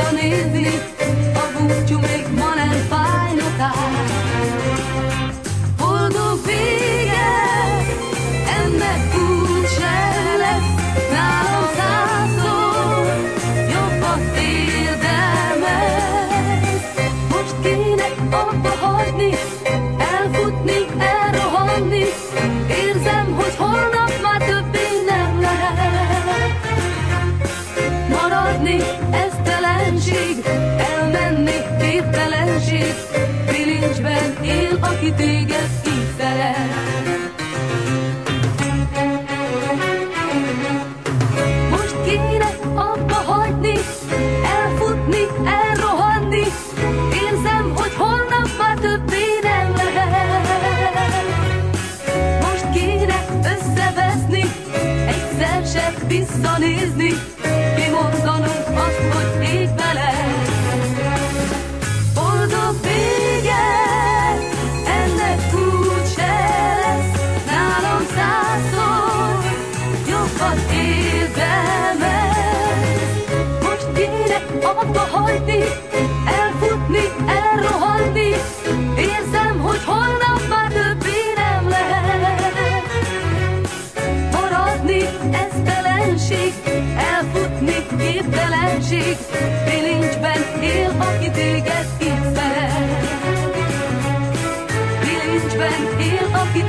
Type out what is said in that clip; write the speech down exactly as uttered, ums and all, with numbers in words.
visszanézni, a búcsú még ma nem fájna tán. Boldog vége, ennek úgysem lesz, nálam százszor jobb az érdemes. Most kéne abba hagyni, elfutni, elrohanni, érzem, hogy holnap már többé nem lehet. Maradni, esztelenség, elmenni, képtelenség, bilincsben él, aki téged így szeret. Most kéne abba hagyni, elfutni, elrohanni, érzem, hogy holnap már többé nem lehet. Most kéne összeveszni, egyszer se visszanézni, kimondanunk azt, hogy ég veled. Boldog vége, ennek úgyse lesz, nálam százszor jobb az érdemes. Most kéne abba hagyni, elfutni, elrohanni, érzem, hogy holnap már többé nem lehet. Maradni, esztelenség, elfutni, képtelenség, bilincsben él, aki téged így szeret. Bilincsben él, aki